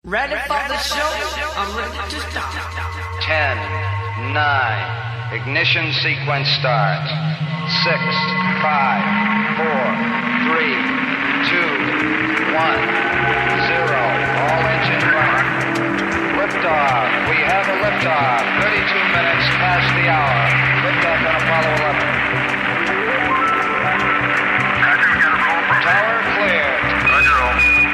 Ready for the show? I'm ready to start. 10, 9, ignition sequence start. 6, 5, 4, 3, 2, 1, 0. All engine running. Liftoff. We have a liftoff. 32 minutes past the hour. Liftoff on Apollo 11. Tower cleared. Roger, roll.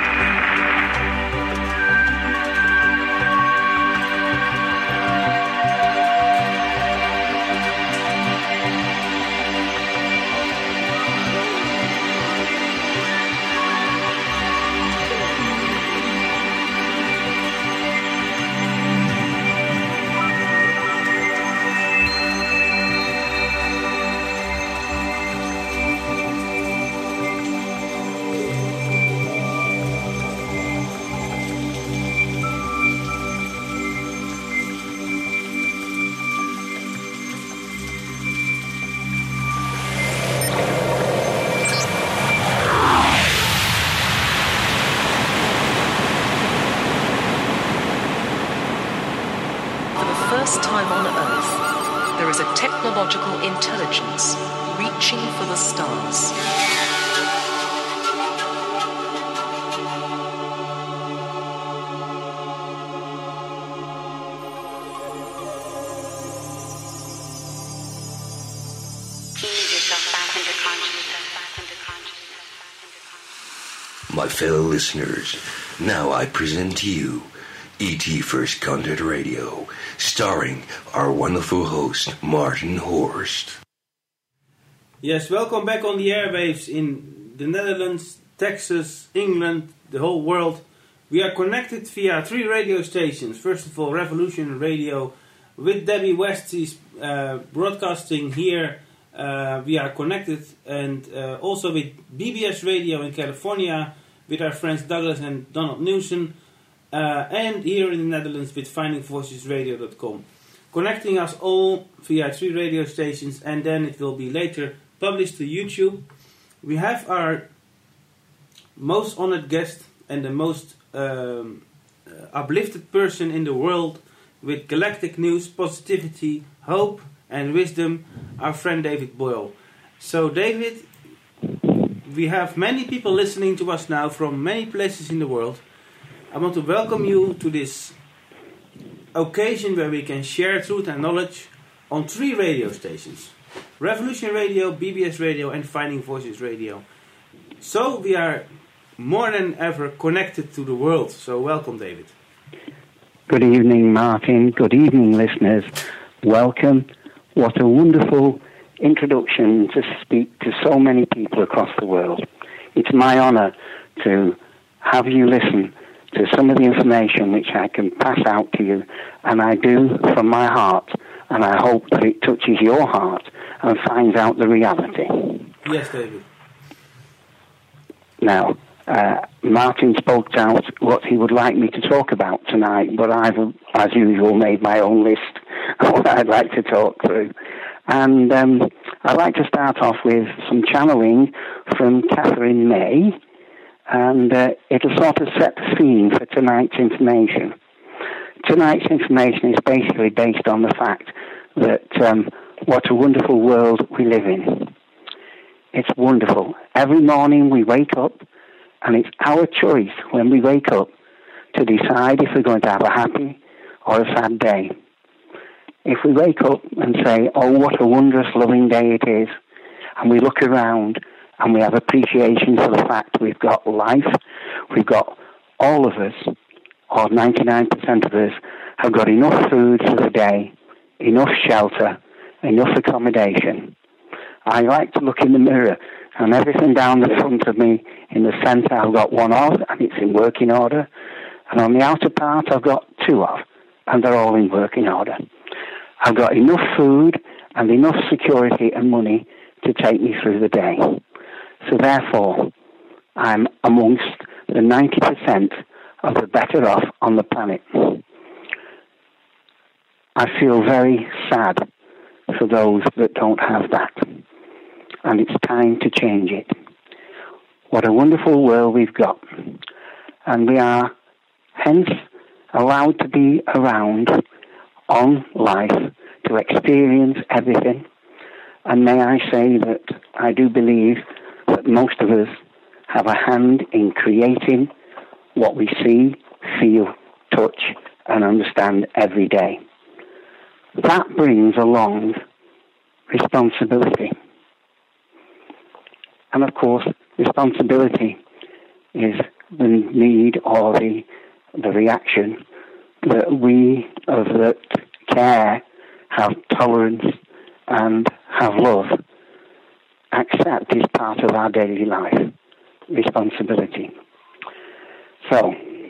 Technological intelligence reaching for the stars. My fellow listeners, now I present to you E.T. First Contact Radio, starring our wonderful host, Martin Horst. Yes, welcome back on the airwaves in the Netherlands, Texas, England, the whole world. We are connected via 3 radio stations. First of all, Revolution Radio with Debbie West. She's broadcasting here. We are connected, and also with BBS Radio in California with our friends Douglas and Donald Newson. And here in the Netherlands with findingvoicesradio.com. Connecting us all via 3 radio stations, and then it will be later published to YouTube. We have our most honored guest and the most uplifted person in the world with galactic news, positivity, hope and wisdom, our friend David Boyle. So David, we have many people listening to us now from many places in the world. I want to welcome you to this occasion where we can share truth and knowledge on 3 radio stations. Revolution Radio, BBS Radio and Finding Voices Radio. So we are more than ever connected to the world. So welcome, David. Good evening, Martin. Good evening, listeners. Welcome. What a wonderful introduction to speak to so many people across the world. It's my honor to have you listen to some of the information which I can pass out to you, and I do from my heart, and I hope that it touches your heart and finds out the reality. Yes, David. Now, Martin spoke out what he would like me to talk about tonight, but I've, as usual, made my own list of what I'd like to talk through. And I'd like to start off with some channeling from Catherine May, and it'll sort of set the scene for tonight's information. Tonight's information is basically based on the fact that what a wonderful world we live in. It's wonderful. Every morning we wake up, and it's our choice when we wake up to decide if we're going to have a happy or a sad day. If we wake up and say, oh, what a wondrous, loving day it is, and we look around and we have appreciation for the fact we've got life, we've got all of us, or 99% of us, have got enough food for the day, enough shelter, enough accommodation. I like to look in the mirror, and everything down the front of me, in the centre, I've got one of, and it's in working order. And on the outer part, I've got 2 of, and they're all in working order. I've got enough food and enough security and money to take me through the day. So therefore, I'm amongst the 90% of the better off on the planet. I feel very sad for those that don't have that. And it's time to change it. What a wonderful world we've got. And we are hence allowed to be around on life, to experience everything. And may I say that I do believe that most of us have a hand in creating what we see, feel, touch, and understand every day. That brings along responsibility. And of course, responsibility is the need or the reaction that we of that care, have tolerance, and have love, accept is part of our daily life. Responsibility. So,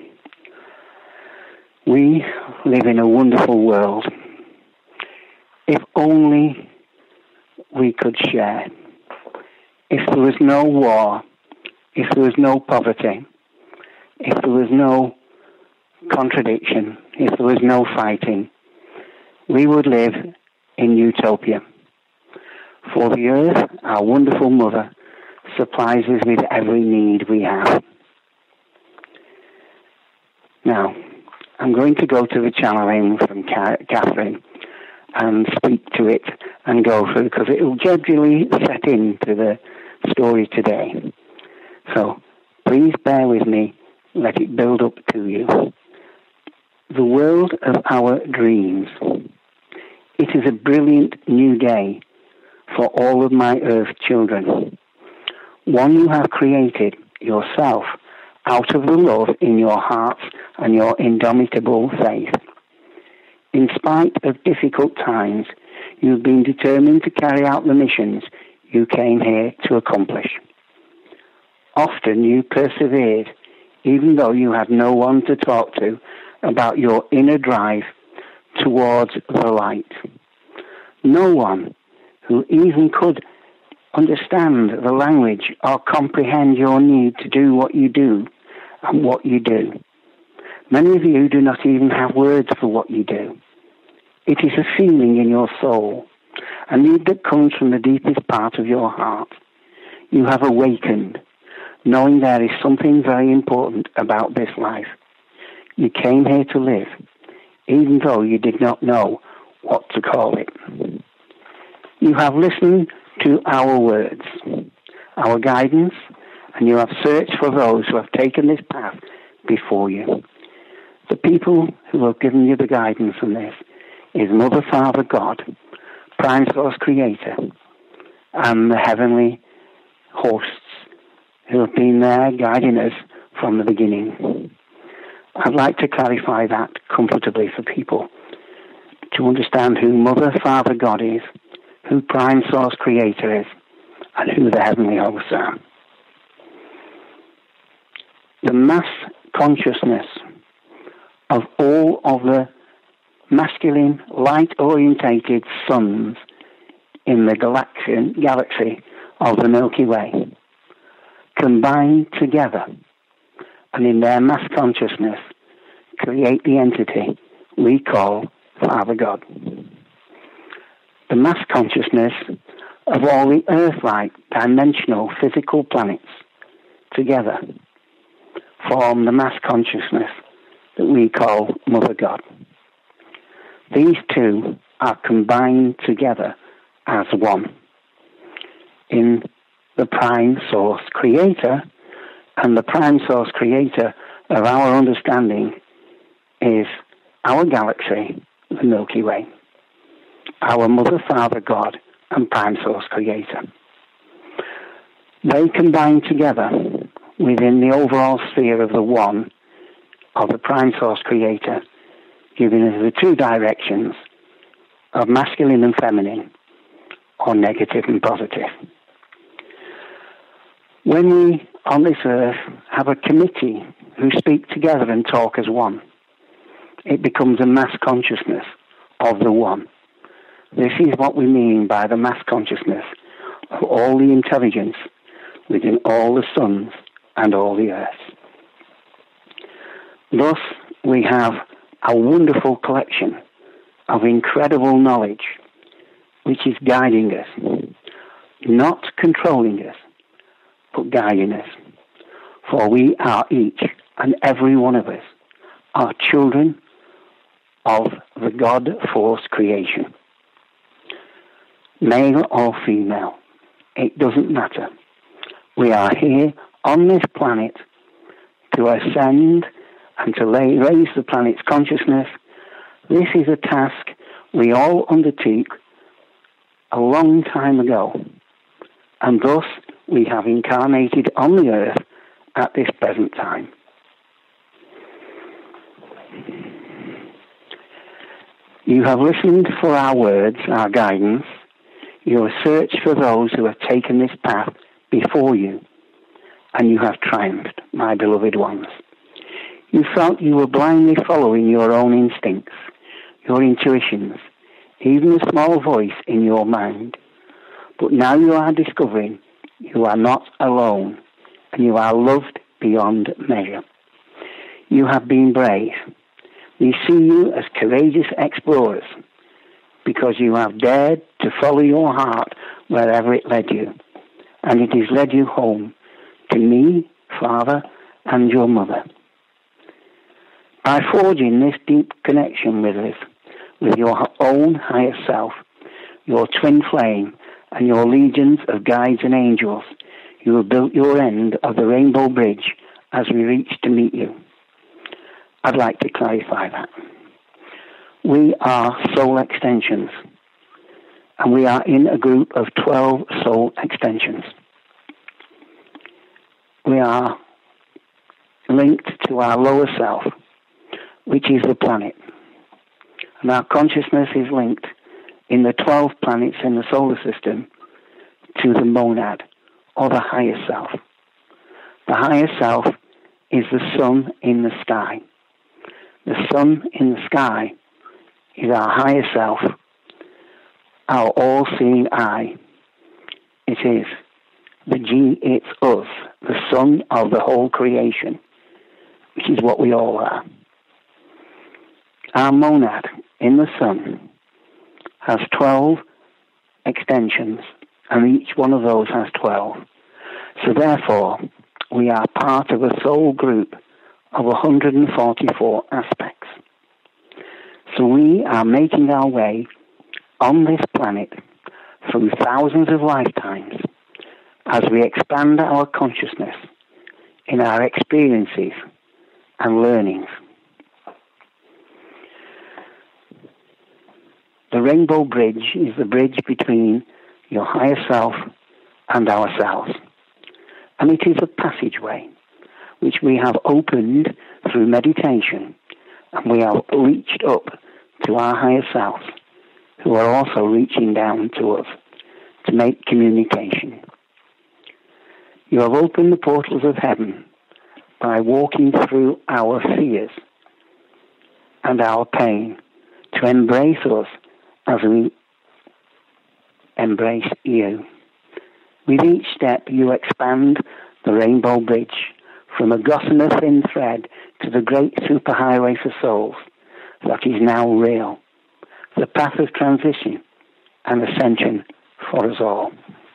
we live in a wonderful world. If only we could share. If there was no war, if there was no poverty, if there was no contradiction, if there was no fighting, we would live in utopia. For the earth, our wonderful mother, supplies us with every need we have. Now, I'm going to go to the channeling from Catherine and speak to it and go through, because it will gradually set into the story today. So, please bear with me, let it build up to you. The world of our dreams. It is a brilliant new day for all of my earth children. One you have created yourself out of the love in your hearts and your indomitable faith. In spite of difficult times, you've been determined to carry out the missions you came here to accomplish. Often you persevered, even though you had no one to talk to about your inner drive towards the light. No one who even could understand the language or comprehend your need to do what you do and what you do. Many of you do not even have words for what you do. It is a feeling in your soul, a need that comes from the deepest part of your heart. You have awakened, knowing there is something very important about this life. You came here to live, even though you did not know what to call it. You have listened to our words, our guidance, and you have searched for those who have taken this path before you. The people who have given you the guidance on this is Mother, Father, God, Prime Source Creator, and the heavenly hosts who have been there guiding us from the beginning. I'd like to clarify that comfortably for people to understand who Mother, Father, God is, who Prime Source Creator is, and who the heavenly hosts are. The mass consciousness of all of the masculine, light-orientated suns in the galaxy of the Milky Way combine together and in their mass consciousness create the entity we call Father God. The mass consciousness of all the Earth-like dimensional physical planets together form the mass consciousness that we call Mother God. These two are combined together as one in the Prime Source Creator, and the Prime Source Creator of our understanding is our galaxy, the Milky Way, our Mother, Father, God, and Prime Source Creator. They combine together within the overall sphere of the one of the Prime Source Creator, giving us the two directions of masculine and feminine, or negative and positive. When we, on this earth, have a committee who speak together and talk as one, it becomes a mass consciousness of the one. This is what we mean by the mass consciousness of all the intelligence within all the suns and all the earths. Thus, we have a wonderful collection of incredible knowledge which is guiding us, not controlling us, but guiding us. For we are each and every one of us are children of the God-force creation. Male or female, it doesn't matter. We are here on this planet to ascend and to raise the planet's consciousness. This is a task we all undertook a long time ago, and thus we have incarnated on the earth at this present time. You have listened for our words, our guidance. You have searched for those who have taken this path before you, and you have triumphed, my beloved ones. You felt you were blindly following your own instincts, your intuitions, even a small voice in your mind. But now you are discovering you are not alone, and you are loved beyond measure. You have been brave. We see you as courageous explorers because you have dared to follow your heart wherever it led you, and it has led you home to me, Father, and your mother. By forging this deep connection with us, with your own higher self, your twin flame, and your legions of guides and angels, you have built your end of the Rainbow Bridge as we reach to meet you. I'd like to clarify that. We are soul extensions, and we are in a group of 12 soul extensions. We are linked to our lower self, which is the planet. And our consciousness is linked in the 12 planets in the solar system to the monad, or the higher self. The higher self is the sun in the sky. The sun in the sky is our higher self, our all-seeing eye. It is it's us, the sun of the whole creation, which is what we all are. Our monad in the sun has 12 extensions, and each one of those has 12. So therefore, we are part of a soul group of 144 aspects. So we are making our way on this planet through thousands of lifetimes as we expand our consciousness in our experiences and learnings. The Rainbow Bridge is the bridge between your higher self and ourselves. And it is a passageway which we have opened through meditation, and we have reached up to our higher selves, who are also reaching down to us to make communication. You have opened the portals of heaven by walking through our fears and our pain to embrace us as we embrace you. With each step, you expand the Rainbow Bridge from a gossamer thin thread to the great superhighway for souls that is now real, the path of transition and ascension for us all.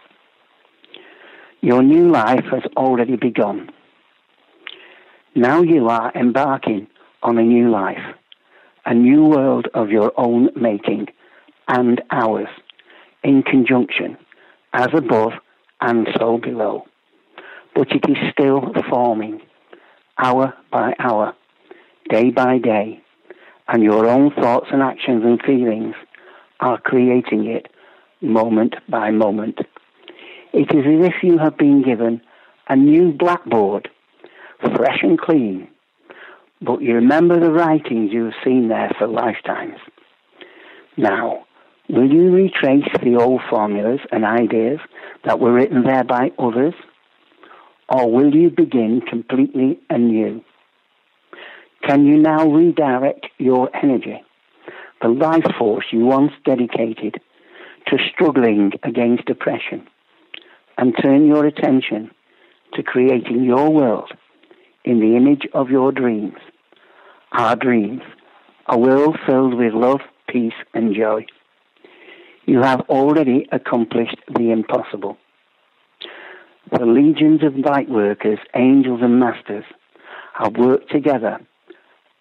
Your new life has already begun. Now you are embarking on a new life, a new world of your own making and ours, in conjunction, as above and so below. But it is still forming, hour by hour, day by day, and your own thoughts and actions and feelings are creating it moment by moment. It is as if you have been given a new blackboard, fresh and clean, but you remember the writings you have seen there for lifetimes. Now, will you retrace the old formulas and ideas that were written there by others? Or will you begin completely anew? Can you now redirect your energy, the life force you once dedicated to struggling against oppression, and turn your attention to creating your world in the image of your dreams, our dreams, a world filled with love, peace, and joy? You have already accomplished the impossible. The legions of light workers, angels and masters have worked together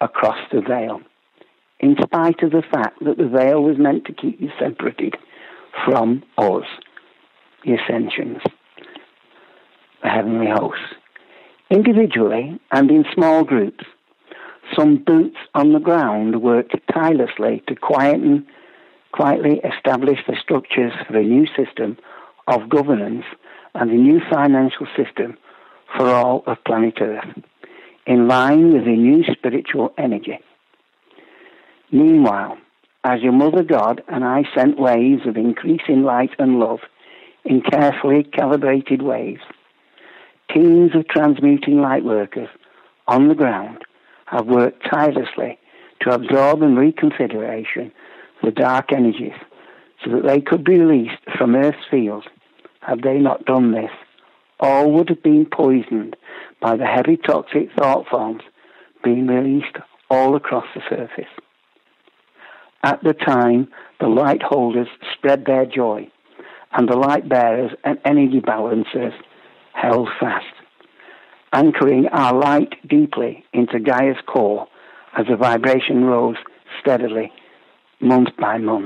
across the veil, in spite of the fact that the veil was meant to keep you separated from us, the ascensions, the heavenly hosts. Individually and in small groups, some boots on the ground worked tirelessly to quietly establish the structures for a new system of governance and a new financial system for all of planet Earth, in line with the new spiritual energy. Meanwhile, as your Mother God and I sent waves of increasing light and love in carefully calibrated waves, teams of transmuting light workers on the ground have worked tirelessly to absorb and reconfiguration the dark energies so that they could be released from Earth's field. Had they not done this, all would have been poisoned by the heavy toxic thought forms being released all across the surface. At the time, the light holders spread their joy, and the light bearers and energy balancers held fast, anchoring our light deeply into Gaia's core as the vibration rose steadily, month by month.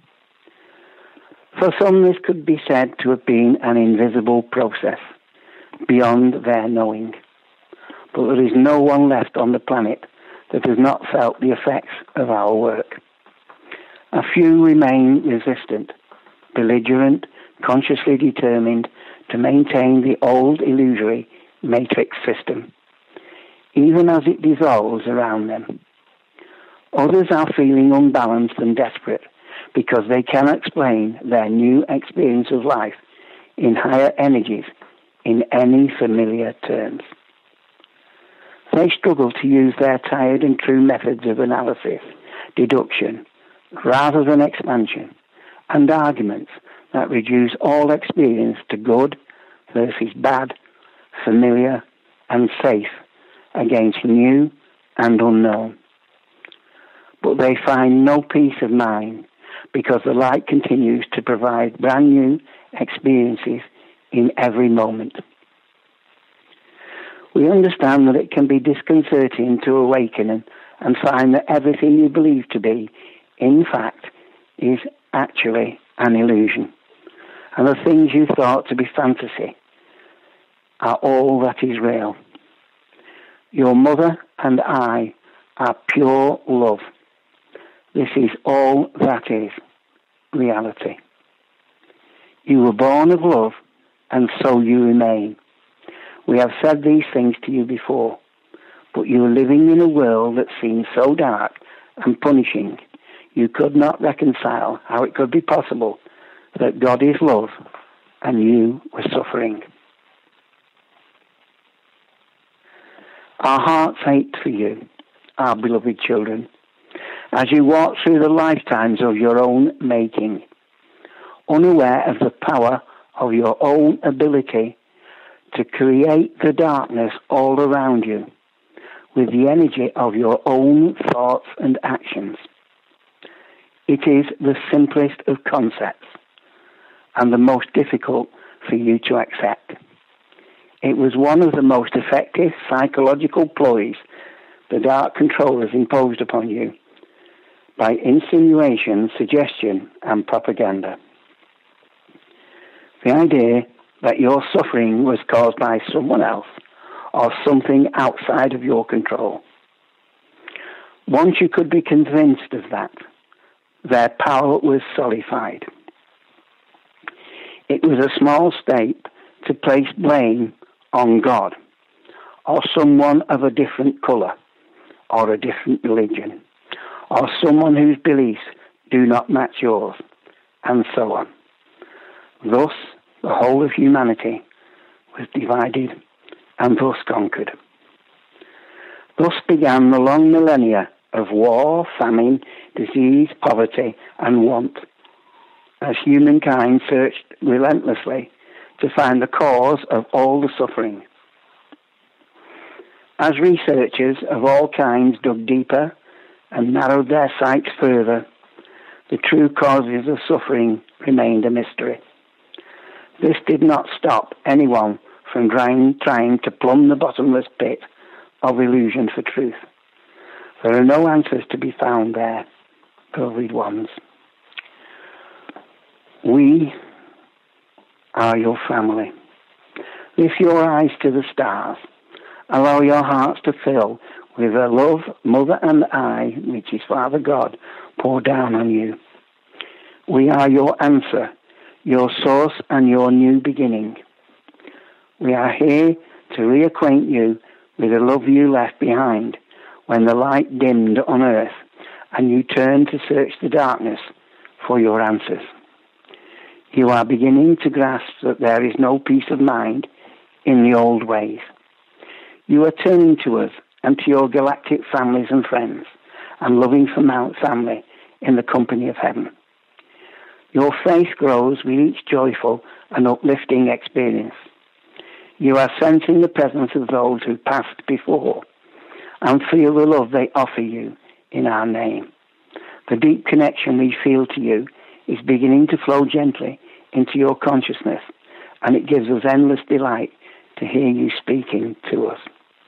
For some, this could be said to have been an invisible process, beyond their knowing. But there is no one left on the planet that has not felt the effects of our work. A few remain resistant, belligerent, consciously determined to maintain the old illusory matrix system, even as it dissolves around them. Others are feeling unbalanced and desperate because they cannot explain their new experience of life in higher energies in any familiar terms. They struggle to use their tired and true methods of analysis, deduction, rather than expansion, and arguments that reduce all experience to good versus bad, familiar and safe against new and unknown. But they find no peace of mind because the light continues to provide brand new experiences in every moment. We understand that it can be disconcerting to awaken and find that everything you believe to be, in fact, is actually an illusion. And the things you thought to be fantasy are all that is real. Your mother and I are pure love. This is all that is reality. You were born of love, and so you remain. We have said these things to you before, but you are living in a world that seems so dark and punishing, you could not reconcile how it could be possible that God is love and you were suffering. Our hearts ache for you, our beloved children, as you walk through the lifetimes of your own making, unaware of the power of your own ability to create the darkness all around you with the energy of your own thoughts and actions. It is the simplest of concepts and the most difficult for you to accept. It was one of the most effective psychological ploys the dark controllers imposed upon you by insinuation, suggestion, and propaganda. The idea that your suffering was caused by someone else or something outside of your control. Once you could be convinced of that, their power was solidified. It was a small step to place blame on God or someone of a different colour or a different religion or someone whose beliefs do not match yours, and so on. Thus, the whole of humanity was divided and thus conquered. Thus began the long millennia of war, famine, disease, poverty, and want, as humankind searched relentlessly to find the cause of all the suffering. As researchers of all kinds dug deeper and narrowed their sights further, the true causes of suffering remained a mystery. This did not stop anyone from trying to plumb the bottomless pit of illusion for truth. There are no answers to be found there, beloved ones. We are your family. Lift your eyes to the stars. Allow your hearts to fill with the love Mother and I, which is Father God, pour down on you. We are your answer, your source and your new beginning. We are here to reacquaint you with the love you left behind when the light dimmed on earth and you turned to search the darkness for your answers. You are beginning to grasp that there is no peace of mind in the old ways. You are turning to us and to your galactic families and friends and loving family in the company of heaven. Your faith grows with each joyful and uplifting experience. You are sensing the presence of those who passed before and feel the love they offer you in our name. The deep connection we feel to you is beginning to flow gently into your consciousness, and it gives us endless delight to hear you speaking to us.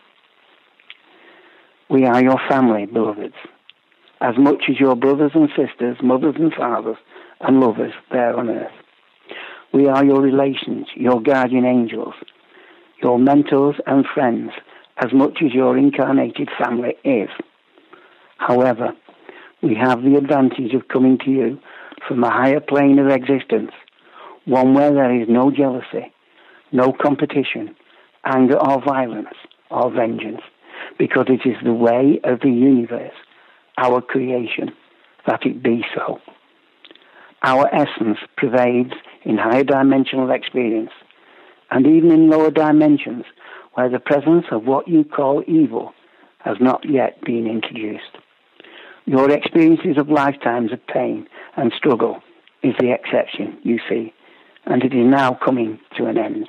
We are your family, beloveds, as much as your brothers and sisters, mothers and fathers, and lovers there on earth. We are your relations, your guardian angels, your mentors and friends, as much as your incarnated family is. However, we have the advantage of coming to you from a higher plane of existence, one where there is no jealousy, no competition, anger or violence or vengeance, because it is the way of the universe, our creation, that it be so. Our essence pervades in higher dimensional experience, and even in lower dimensions where the presence of what you call evil has not yet been introduced. Your experiences of lifetimes of pain and struggle is the exception, you see, and it is now coming to an end.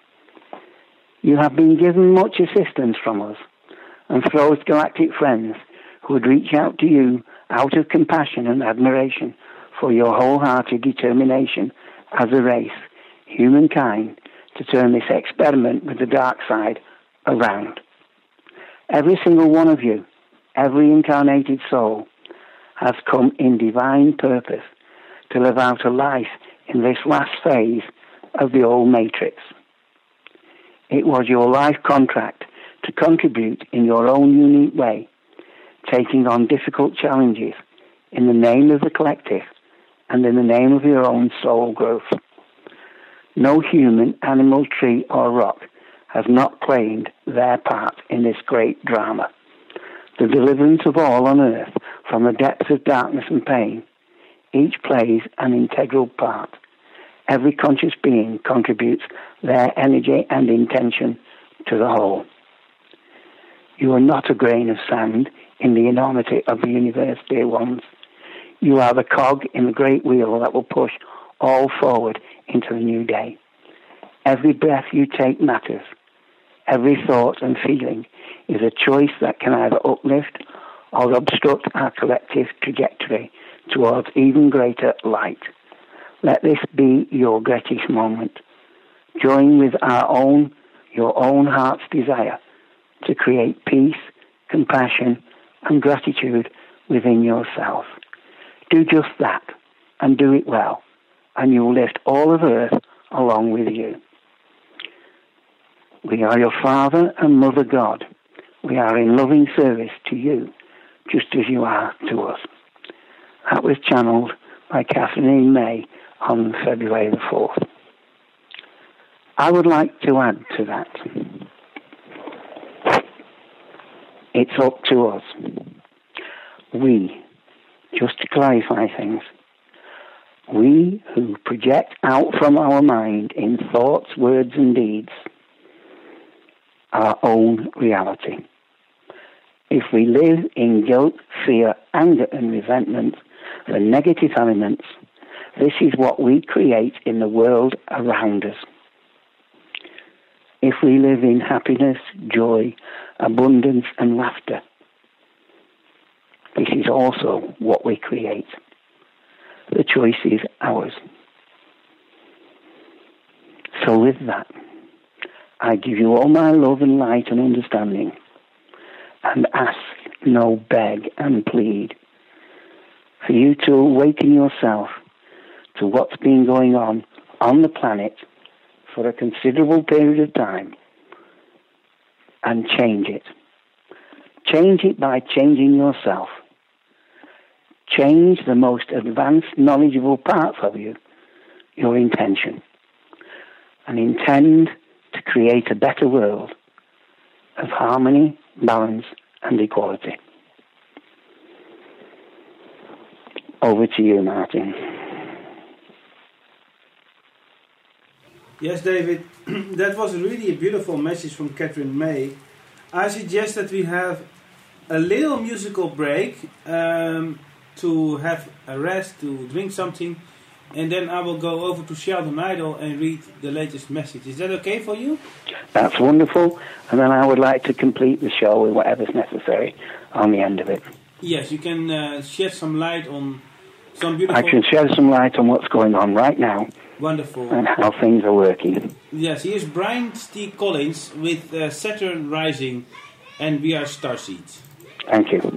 You have been given much assistance from us and those galactic friends who would reach out to you out of compassion and admiration for your wholehearted determination as a race, humankind, to turn this experiment with the dark side around. Every single one of you, every incarnated soul, has come in divine purpose to live out a life in this last phase of the old matrix. It was your life contract to contribute in your own unique way, taking on difficult challenges in the name of the collective and in the name of your own soul growth. No human, animal, tree or rock has not claimed their part in this great drama. The deliverance of all on earth from the depths of darkness and pain. Each plays an integral part. Every conscious being contributes their energy and intention to the whole. You are not a grain of sand in the enormity of the universe, dear ones. You are the cog in the great wheel that will push all forward into the new day. Every breath you take matters. Every thought and feeling is a choice that can either uplift or obstruct our collective trajectory towards even greater light. Let this be your greatest moment. Join with your own heart's desire to create peace, compassion, and gratitude within yourself. Do just that, and do it well, and you will lift all of earth along with you. We are your Father and Mother God. We are in loving service to you, just as you are to us. That was channeled by Kathleen May on February the 4th. I would like to add to that. It's up to us. We, just to clarify things, we who project out from our mind in thoughts, words and deeds our own reality. If we live in guilt, fear, anger and resentment, the negative elements, this is what we create in the world around us. If we live in happiness, joy, abundance and laughter, this is also what we create. The choice is ours. So with that, I give you all my love and light and understanding and ask no beg and plead. For you to awaken yourself to what's been going on the planet for a considerable period of time and change it. Change it by changing yourself. Change the most advanced, knowledgeable parts of you, your intention, and intend to create a better world of harmony, balance, and equality. Over to you, Martin. Yes, David, that was really a beautiful message from Catherine May. I suggest that we have a little musical break to have a rest, to drink something, and then I will go over to Sheldon Idle and read the latest message. Is that okay for you? That's wonderful, and then I would like to complete the show with whatever's necessary on the end of it. Yes, you can shed some light on some beautiful... I can shed some light on what's going on right now. Wonderful. And how things are working. Yes, here's Brian T. Collins with Saturn Rising, and we are Starseeds. Thank you.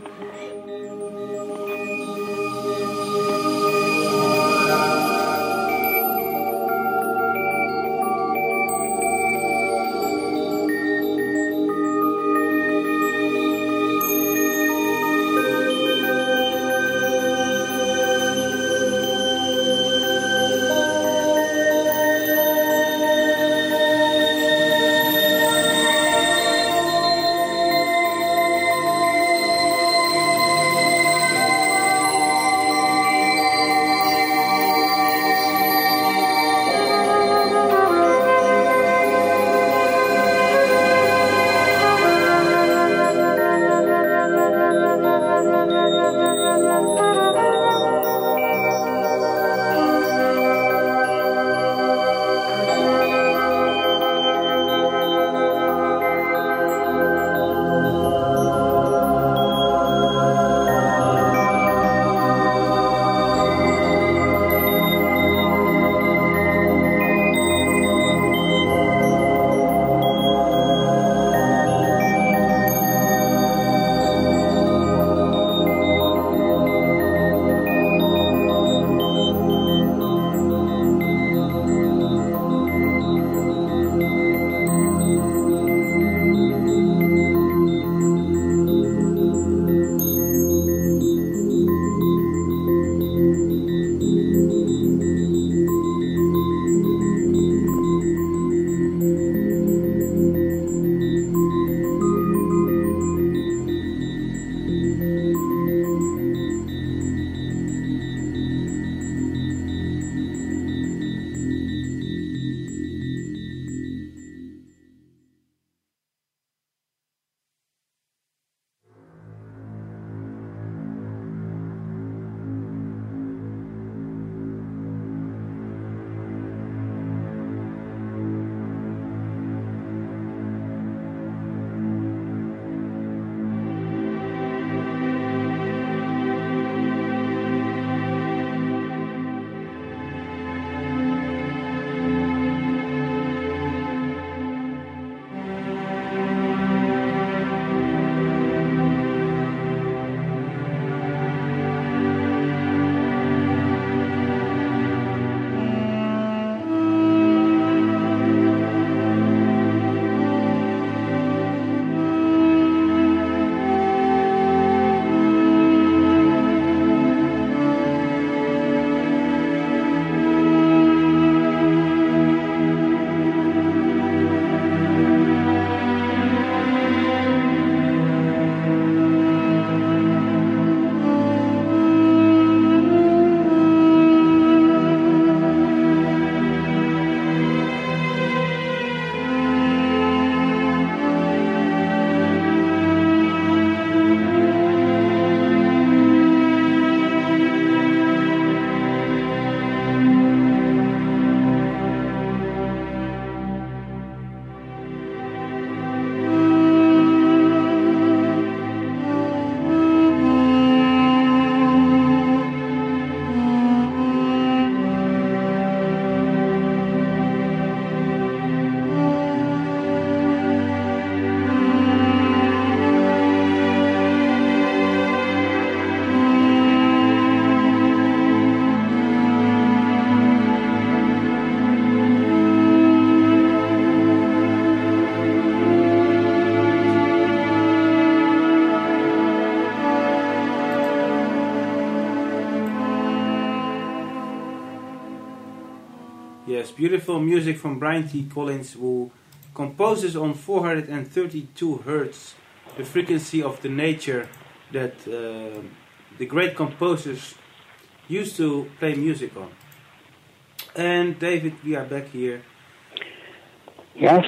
Yes, beautiful music from Brian T. Collins, who composes on 432 hertz, the frequency of the nature that the great composers used to play music on. And David, we are back here. Yes.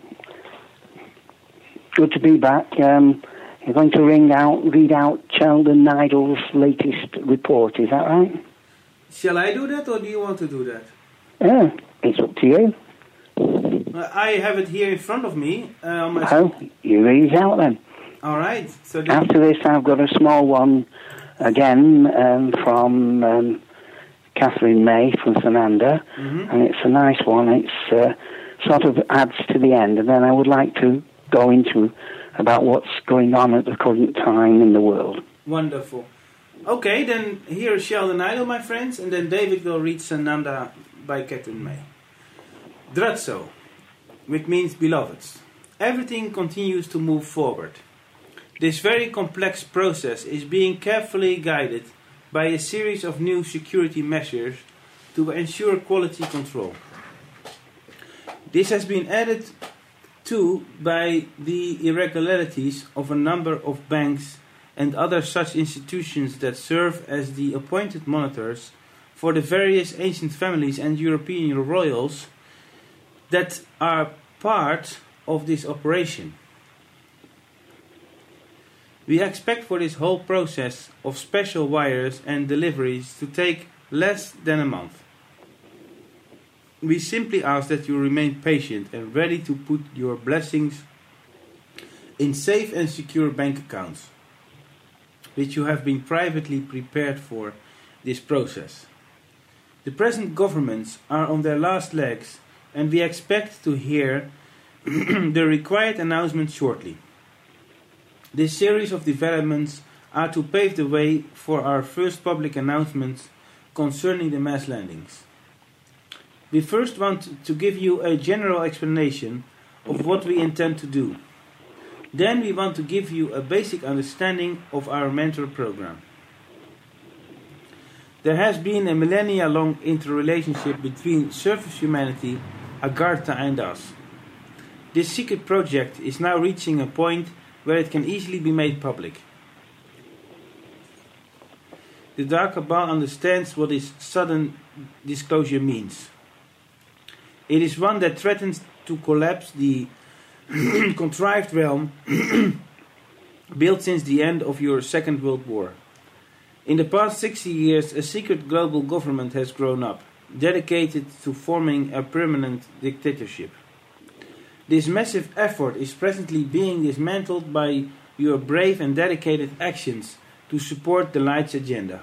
Good to be back. You're going to read out Sheldon Nidle's latest report, is that right? Shall I do that, or do you want to do that? Yeah, it's up to you. I have it here in front of me. You read it out then. All right. So after this, I've got a small one again from Catherine May from Sananda, and it's a nice one. It's sort of adds to the end, and then I would like to go into about what's going on at the current time in the world. Wonderful. Okay, then here is Sheldon Idle, my friends, and then David will read Sananda by Catherine May. Dratso, which means beloveds. Everything continues to move forward. This very complex process is being carefully guided by a series of new security measures to ensure quality control. This has been added to by the irregularities of a number of banks and other such institutions that serve as the appointed monitors for the various ancient families and European royals that are part of this operation. We expect for this whole process of special wires and deliveries to take less than a month. We simply ask that you remain patient and ready to put your blessings in safe and secure bank accounts, which you have been privately prepared for this process. The present governments are on their last legs, and we expect to hear the required announcement shortly. This series of developments are to pave the way for our first public announcements concerning the mass landings. We first want to give you a general explanation of what we intend to do. Then we want to give you a basic understanding of our mentor program. There has been a millennia-long interrelationship between Surface Humanity, Agartha and us. This secret project is now reaching a point where it can easily be made public. The Dark Cabal understands what this sudden disclosure means. It is one that threatens to collapse the contrived realm built since the end of your Second World War. In the past 60 years, a secret global government has grown up, dedicated to forming a permanent dictatorship. This massive effort is presently being dismantled by your brave and dedicated actions to support the Light's agenda.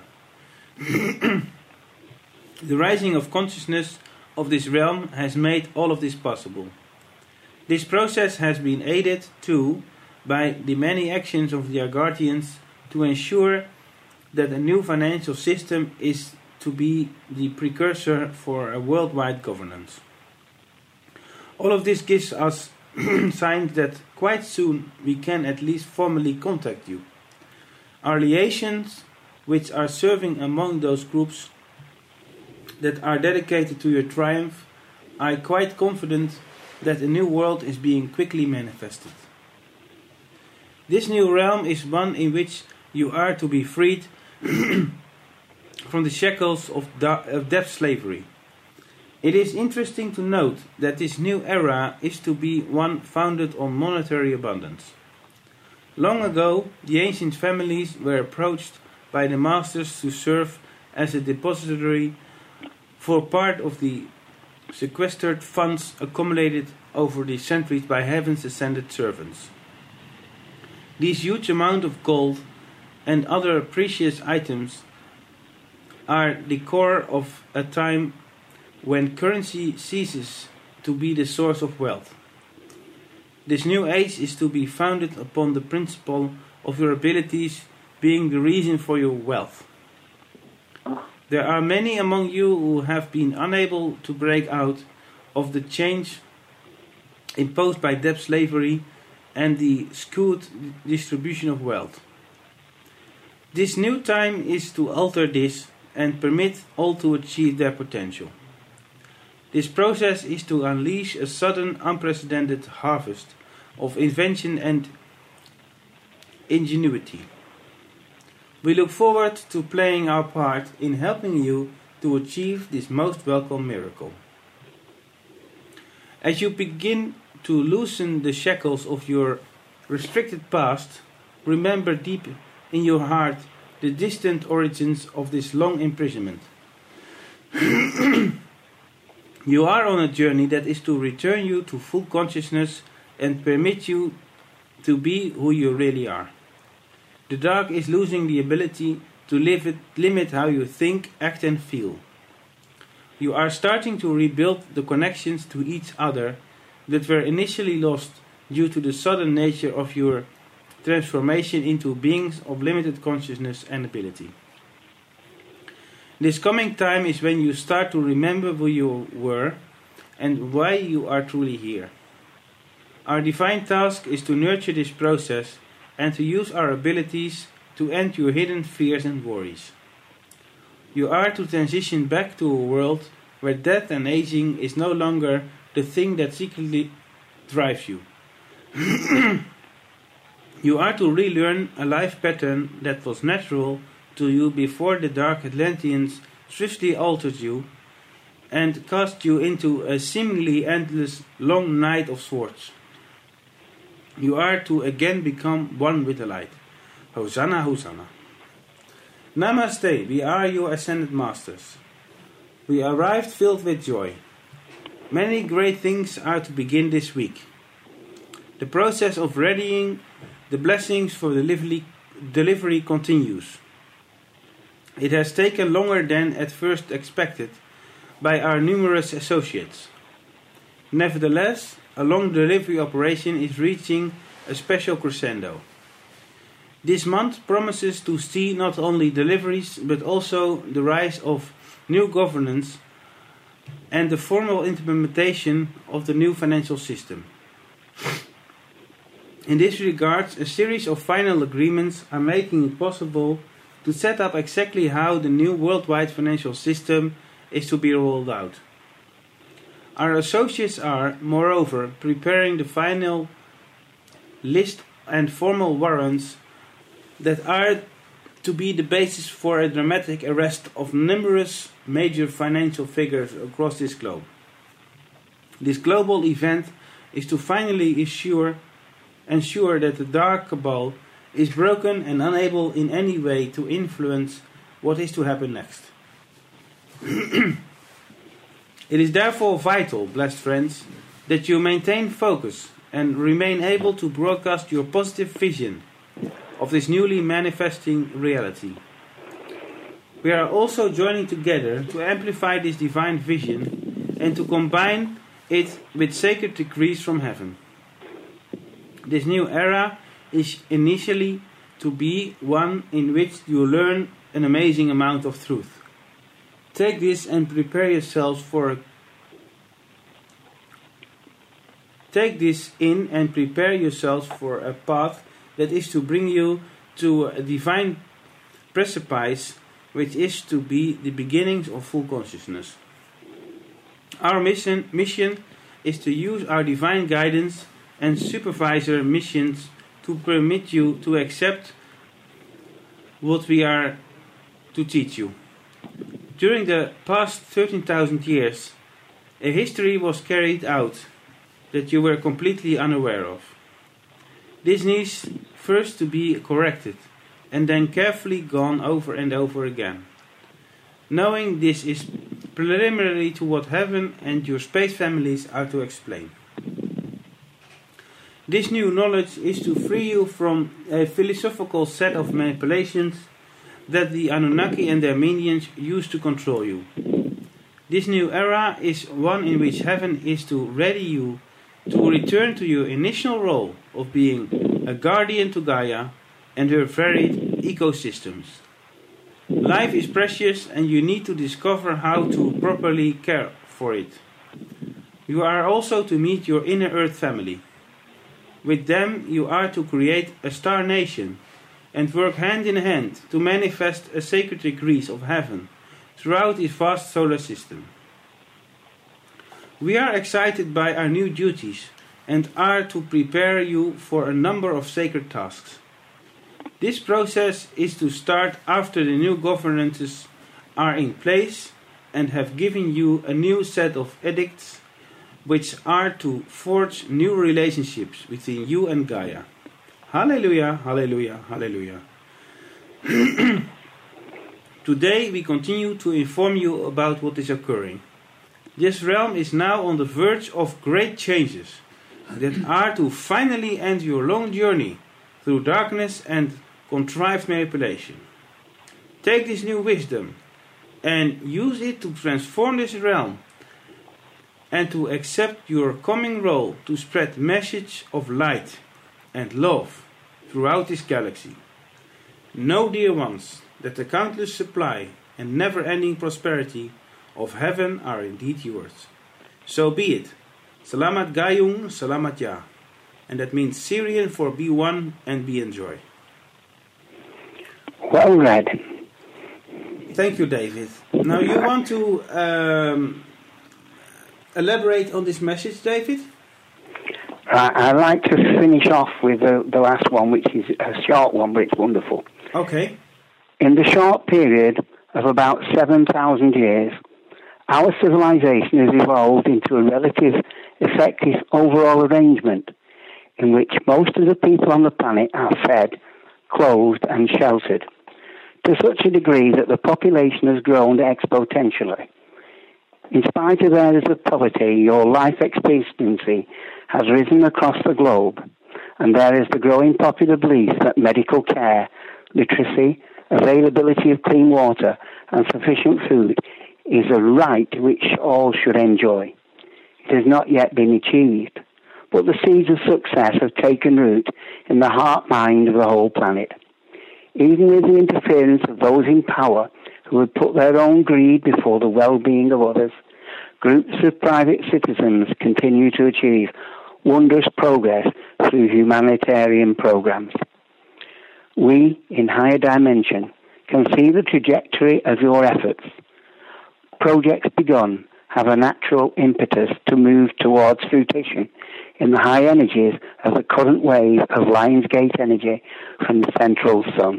The rising of consciousness of this realm has made all of this possible. This process has been aided, too, by the many actions of the Agarthians to ensure that a new financial system is to be the precursor for a worldwide governance. All of this gives us signs that quite soon we can at least formally contact you. Our liaisons, which are serving among those groups that are dedicated to your triumph, are quite confident that a new world is being quickly manifested. This new realm is one in which you are to be freed from the shackles of debt slavery. It is interesting to note that this new era is to be one founded on monetary abundance. Long ago, the ancient families were approached by the masters to serve as a depository for part of the sequestered funds accumulated over the centuries by heaven's ascended servants. These huge amount of gold and other precious items are the core of a time when currency ceases to be the source of wealth. This new age is to be founded upon the principle of your abilities being the reason for your wealth. There are many among you who have been unable to break out of the chains imposed by debt slavery and the skewed distribution of wealth. This new time is to alter this and permit all to achieve their potential. This process is to unleash a sudden, unprecedented harvest of invention and ingenuity. We look forward to playing our part in helping you to achieve this most welcome miracle. As you begin to loosen the shackles of your restricted past, remember deep in your heart the distant origins of this long imprisonment. You are on a journey that is to return you to full consciousness and permit you to be who you really are. The dark is losing the ability to limit how you think, act and feel. You are starting to rebuild the connections to each other that were initially lost due to the sudden nature of your transformation into beings of limited consciousness and ability. This coming time is when you start to remember who you were and why you are truly here. Our divine task is to nurture this process and to use our abilities to end your hidden fears and worries. You are to transition back to a world where death and aging is no longer the thing that secretly drives you. You are to relearn a life pattern that was natural to you before the Dark Atlanteans swiftly altered you and cast you into a seemingly endless long night of swords. You are to again become one with the light. Hosanna, Hosanna. Namaste, we are your ascended masters. We arrived filled with joy. Many great things are to begin this week. The process of readying the blessings for delivery continues. It has taken longer than at first expected by our numerous associates. Nevertheless, a long delivery operation is reaching a special crescendo. This month promises to see not only deliveries but also the rise of new governance and the formal implementation of the new financial system. In this regard, a series of final agreements are making it possible to set up exactly how the new worldwide financial system is to be rolled out. Our associates are, moreover, preparing the final list and formal warrants that are to be the basis for a dramatic arrest of numerous major financial figures across this globe. This global event is to finally ensure that the dark cabal is broken and unable in any way to influence what is to happen next. It is therefore vital, blessed friends, that you maintain focus and remain able to broadcast your positive vision of this newly manifesting reality. We are also joining together to amplify this divine vision and to combine it with sacred decrees from heaven. This new era is initially to be one in which you learn an amazing amount of truth. Take this and prepare yourselves for a path that is to bring you to a divine precipice, which is to be the beginnings of full consciousness. Our mission is to use our divine guidance and supervisor missions to permit you to accept what we are to teach you. During the past 13,000 years, a history was carried out that you were completely unaware of. This needs first to be corrected and then carefully gone over and over again. Knowing this is preliminary to what heaven and your space families are to explain. This new knowledge is to free you from a philosophical set of manipulations that the Anunnaki and their minions use to control you. This new era is one in which heaven is to ready you to return to your initial role of being a guardian to Gaia and her varied ecosystems. Life is precious and you need to discover how to properly care for it. You are also to meet your inner Earth family. With them you are to create a star nation and work hand in hand to manifest a sacred degrees of heaven throughout this vast solar system. We are excited by our new duties and are to prepare you for a number of sacred tasks. This process is to start after the new governances are in place and have given you a new set of edicts which are to forge new relationships between you and Gaia. Hallelujah, hallelujah, hallelujah. Today we continue to inform you about what is occurring. This realm is now on the verge of great changes that are to finally end your long journey through darkness and contrived manipulation. Take this new wisdom and use it to transform this realm and to accept your coming role to spread message of light and love throughout this galaxy. Know, dear ones, that the countless supply and never-ending prosperity of heaven are indeed yours. So be it. Salamat Gayung, Salamat Ya. And that means Syrian for be one and be enjoy. Well read. Thank you, David. Now you want to elaborate on this message, David? I'd like to finish off with the last one, which is a short one, but it's wonderful. Okay. In the short period of about 7,000 years, our civilization has evolved into a relative effective overall arrangement in which most of the people on the planet are fed, clothed and sheltered, to such a degree that the population has grown exponentially. In spite of areas of poverty, your life expectancy has risen across the globe, and there is the growing popular belief that medical care, literacy, availability of clean water and sufficient food is a right which all should enjoy. It has not yet been achieved, but the seeds of success have taken root in the heart-mind of the whole planet. Even with the interference of those in power who would put their own greed before the well-being of others, groups of private citizens continue to achieve wondrous progress through humanitarian programs. We, in higher dimension, can see the trajectory of your efforts. Projects begun have a natural impetus to move towards fruition in the high energies of the current wave of Lionsgate energy from the central sun.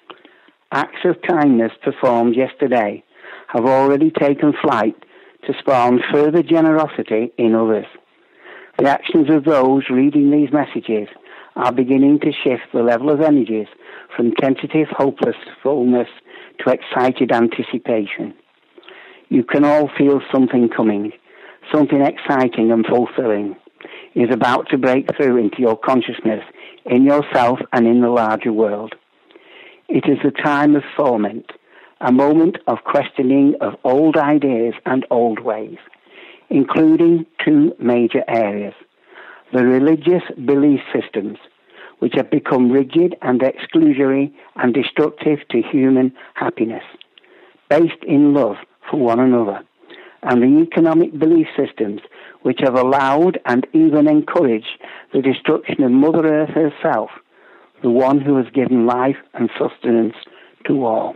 Acts of kindness performed yesterday have already taken flight to spawn further generosity in others. The actions of those reading these messages are beginning to shift the level of energies from tentative hopelessness to excited anticipation. You can all feel something coming, something exciting and fulfilling is about to break through into your consciousness, in yourself and in the larger world. It is a time of foment, a moment of questioning of old ideas and old ways, including two major areas: the religious belief systems, which have become rigid and exclusionary and destructive to human happiness, based in love for one another, and the economic belief systems which have allowed and even encouraged the destruction of Mother Earth herself, the one who has given life and sustenance to all.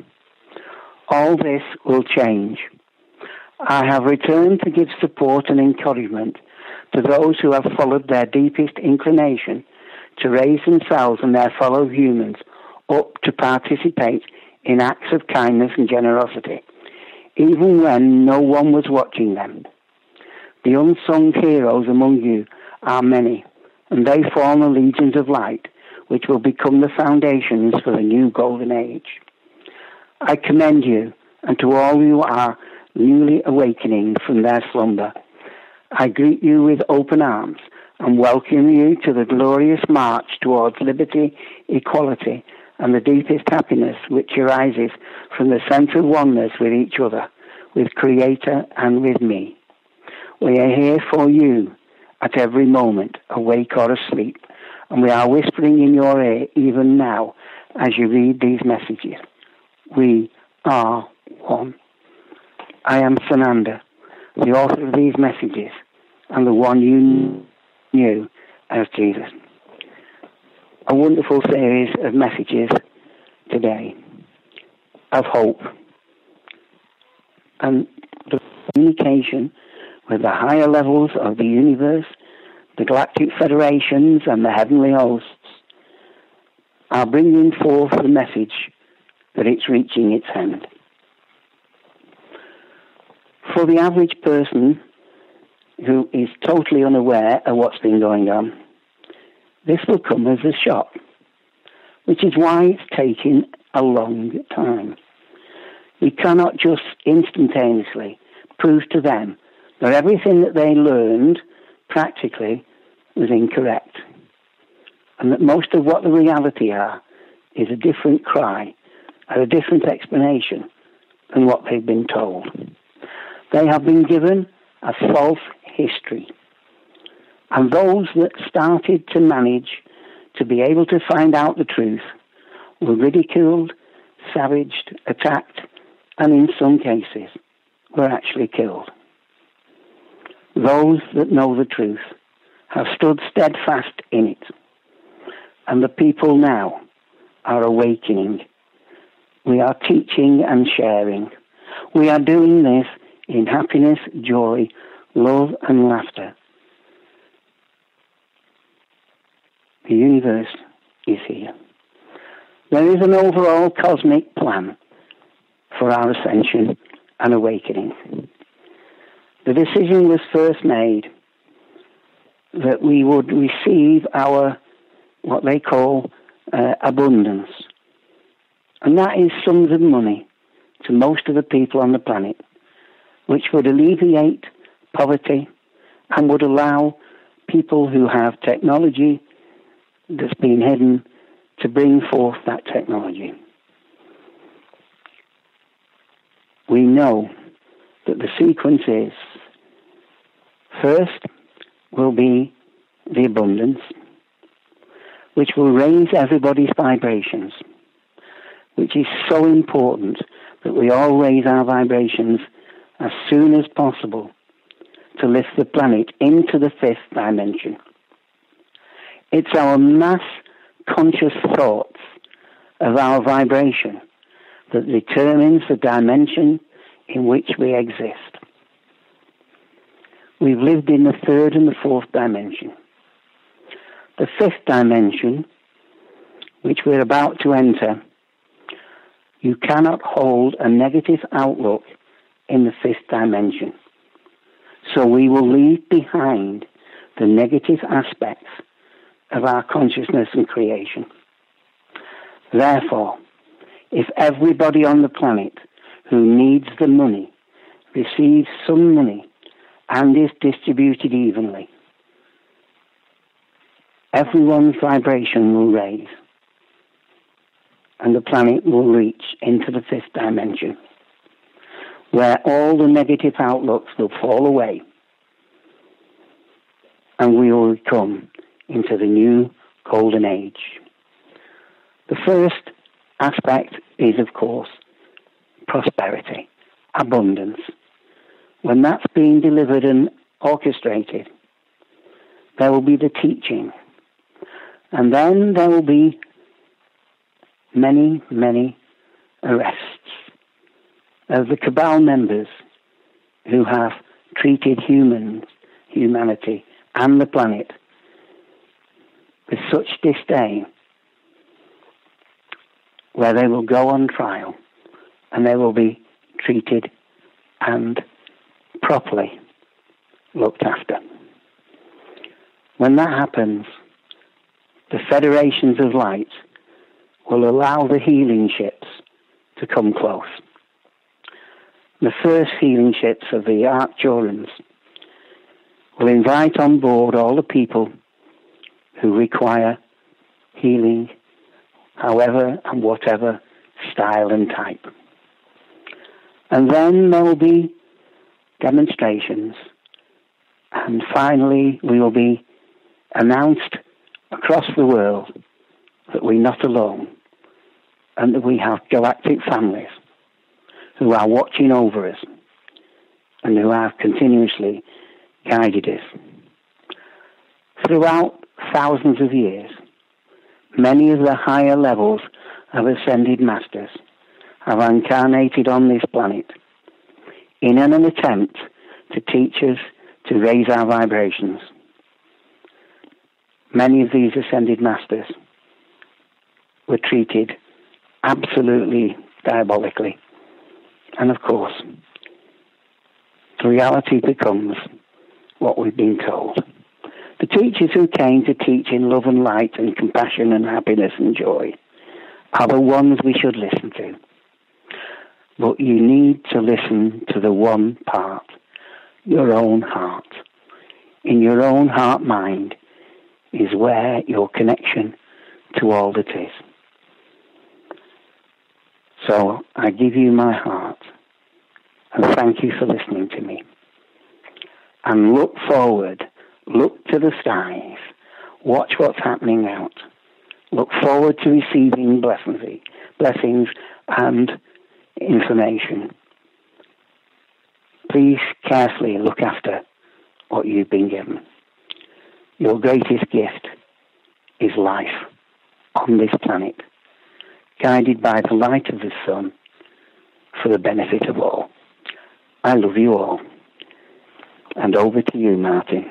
All this will change. I have returned to give support and encouragement to those who have followed their deepest inclination to raise themselves and their fellow humans up to participate in acts of kindness and generosity, even when no one was watching them. The unsung heroes among you are many, and they form the legions of light, which will become the foundations for the new golden age. I commend you, and to all who are newly awakening from their slumber, I greet you with open arms and welcome you to the glorious march towards liberty, equality, and the deepest happiness which arises from the sense of oneness with each other, with Creator and with me. We are here for you at every moment, awake or asleep, and we are whispering in your ear even now as you read these messages. We are one. I am Sananda, the author of these messages, and the one you knew as Jesus. A wonderful series of messages today of hope. And the communication with the higher levels of the universe, the galactic federations and the heavenly hosts, are bringing forth the message that it's reaching its end. For the average person who is totally unaware of what's been going on, this will come as a shock, which is why it's taking a long time. We cannot just instantaneously prove to them that everything that they learned practically was incorrect, and that most of what the reality are is a different cry and a different explanation than what they've been told. They have been given a false history, and those that started to manage to be able to find out the truth were ridiculed, savaged, attacked, and in some cases were actually killed. Those that know the truth have stood steadfast in it, and the people now are awakening. We are teaching and sharing. We are doing this in happiness, joy, love, and laughter. The universe is here. There is an overall cosmic plan for our ascension and awakening. The decision was first made that we would receive our, what they call, abundance. And that is sums of money to most of the people on the planet, which would alleviate poverty and would allow people who have technology that's been hidden to bring forth that technology. We know that the sequence is, first will be the abundance, which will raise everybody's vibrations, which is so important that we all raise our vibrations as soon as possible to lift the planet into the fifth dimension. It's our mass conscious thoughts of our vibration that determines the dimension in which we exist. We've lived in the third and the fourth dimension. The fifth dimension, which we're about to enter, you cannot hold a negative outlook in the fifth dimension. So we will leave behind the negative aspects of our consciousness and creation. Therefore, if everybody on the planet who needs the money receives some money and is distributed evenly, everyone's vibration will raise and the planet will reach into the fifth dimension, where all the negative outlooks will fall away and we will come into the new golden age. The first aspect is, of course, prosperity, abundance. When that's being delivered and orchestrated, there will be the teaching. And then there will be many, many arrests of the cabal members who have treated humanity, and the planet with such disdain, where they will go on trial and they will be treated and properly looked after. When that happens, the federations of light will allow the healing ships to come close. The first healing ships of the Arcturans will invite on board all the people who require healing, however and whatever style and type. And then there will be demonstrations, and finally we will be announced across the world that we're not alone and that we have galactic families who are watching over us and who have continuously guided us. Throughout thousands of years, many of the higher levels of ascended masters have incarnated on this planet in an attempt to teach us to raise our vibrations. Many of these ascended masters were treated absolutely diabolically. And of course, the reality becomes what we've been told. The teachers who came to teach in love and light and compassion and happiness and joy are the ones we should listen to. But you need to listen to the one part, your own heart. In your own heart-mind is where your connection to all that is. So I give you my heart and thank you for listening to me. And look forward, look to the skies, watch what's happening out. Look forward to receiving blessings and information. Please carefully look after what you've been given. Your greatest gift is life on this planet, guided by the light of the sun for the benefit of all. I love you all. And over to you, Martin.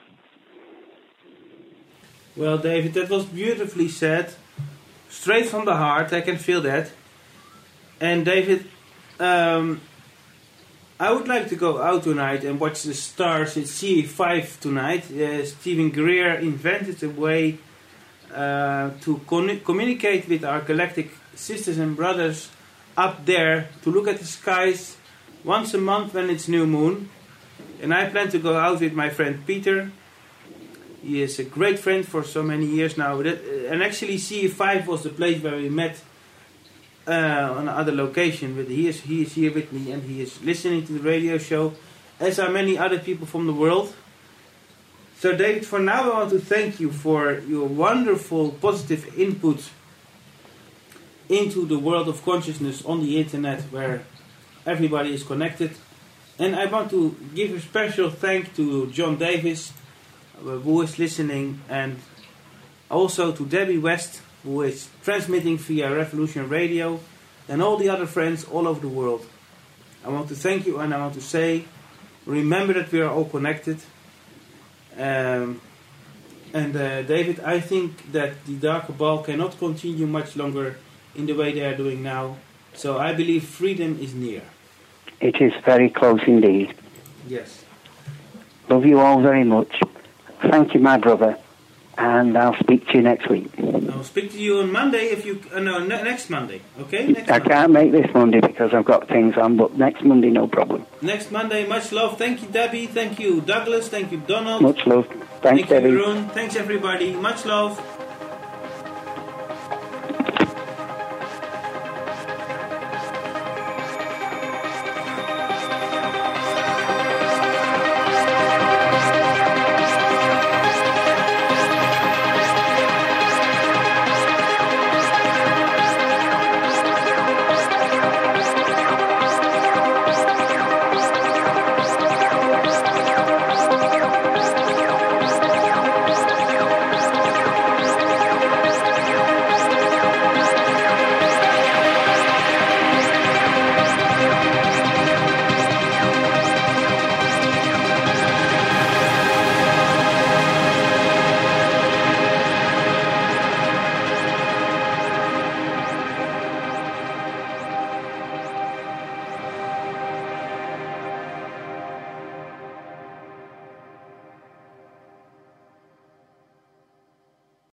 Well, David, that was beautifully said. Straight from the heart, I can feel that. And David, I would like to go out tonight and watch the stars in CE5 tonight. Stephen Greer invented a way to communicate with our galactic sisters and brothers up there, to look at the skies once a month when it's new moon. And I plan to go out with my friend Peter. He is a great friend for so many years now. And actually CE5 was the place where we met on another location. But he is here with me and he is listening to the radio show, as are many other people from the world. So David, for now I want to thank you for your wonderful positive input into the world of consciousness on the internet, where everybody is connected. And I want to give a special thank to John Davis, who is listening, and also to Debbie West, who is transmitting via Revolution Radio, and all the other friends all over the world. I want to thank you, and I want to say, remember that we are all connected. David, I think that the dark cabal cannot continue much longer in the way they are doing now. So I believe freedom is near. It is very close indeed. Yes. Love you all very much. Thank you, my brother. And I'll speak to you next week. I'll speak to you on Monday if you... next Monday. Okay? I can't make this Monday because I've got things on, but next Monday, no problem. Next Monday, much love. Thank you, Debbie. Thank you, Douglas. Thank you, Donald. Much love. Thanks, Debbie. Thank you, Arun. Thanks, everybody. Much love.